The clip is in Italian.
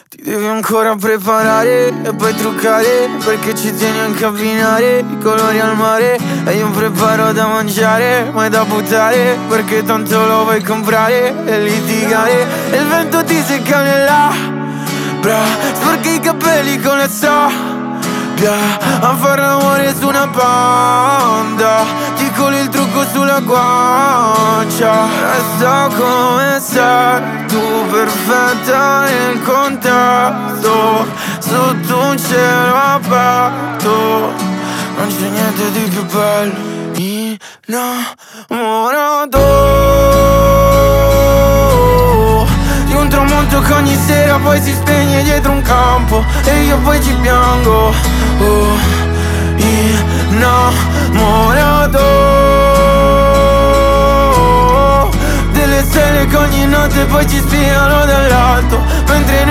Ti devi ancora preparare e poi truccare, perché ci tieni anche a abbinare i colori al mare. E io preparo da mangiare, mai da buttare, perché tanto lo vuoi comprare e litigare. E il vento ti secca nell'abbra, sporchi i capelli con le sabbia, a far l'amore su una banda, ti coli il trucco sulla guancia. Resta come sei tu, perfetta nel contesto, sotto un cielo aperto, non c'è niente di più bello. Innamorato di un tramonto che ogni sera poi si spegne dietro un campo, e io poi ci piango. Oh, innamorato delle stelle che ogni notte poi ci spiano dall'alto, mentre